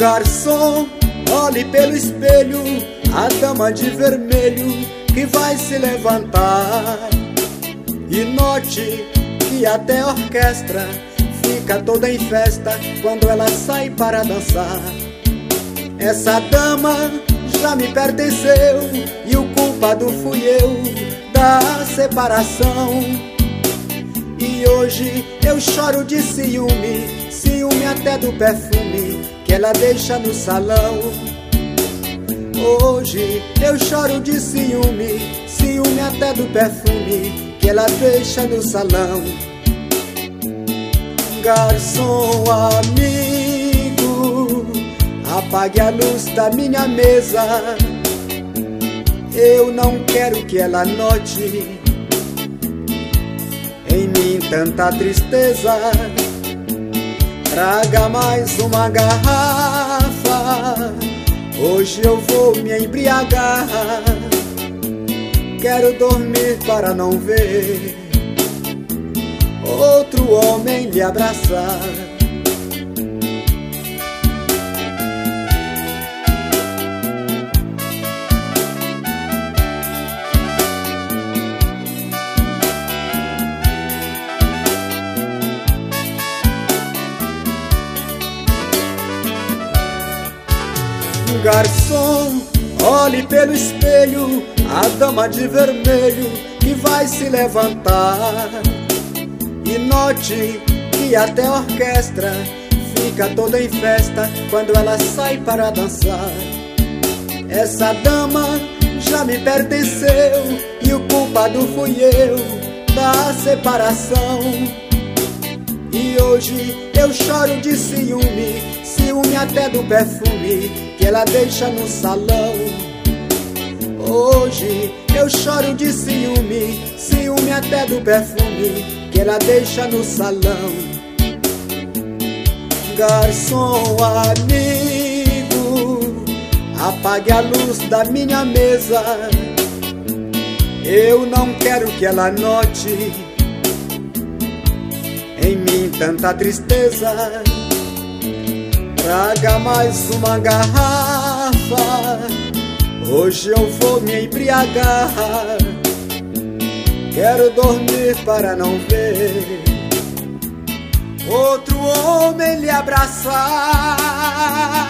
Garçom, olhe pelo espelho a dama de vermelho que vai se levantar. E note que até a orquestra fica toda em festa quando ela sai para dançar. Essa dama já me pertenceu e o culpado fui eu da separação. E hoje eu choro de ciúme, ciúme até do perfume que ela deixa no salão. Hoje eu choro de ciúme, ciúme até do perfume que ela deixa no salão. Garçom amigo, apague a luz da minha mesa. Eu não quero que ela note em mim tanta tristeza. Traga mais uma garrafa, hoje eu vou me embriagar. Quero dormir para não ver outro homem lhe abraçar. Garçom, olhe pelo espelho a dama de vermelho que vai se levantar. E note que até a orquestra fica toda em festa quando ela sai para dançar. Essa dama já me pertenceu e o culpado fui eu da separação. E hoje eu choro de ciúme, ciúme até do perfume que ela deixa no salão. Hoje eu choro de ciúme, ciúme até do perfume que ela deixa no salão. Garçom amigo, apague a luz da minha mesa. Eu não quero que ela note em mim tanta tristeza. Traga mais uma garrafa, hoje eu vou me embriagar. Quero dormir para não ver outro homem lhe abraçar.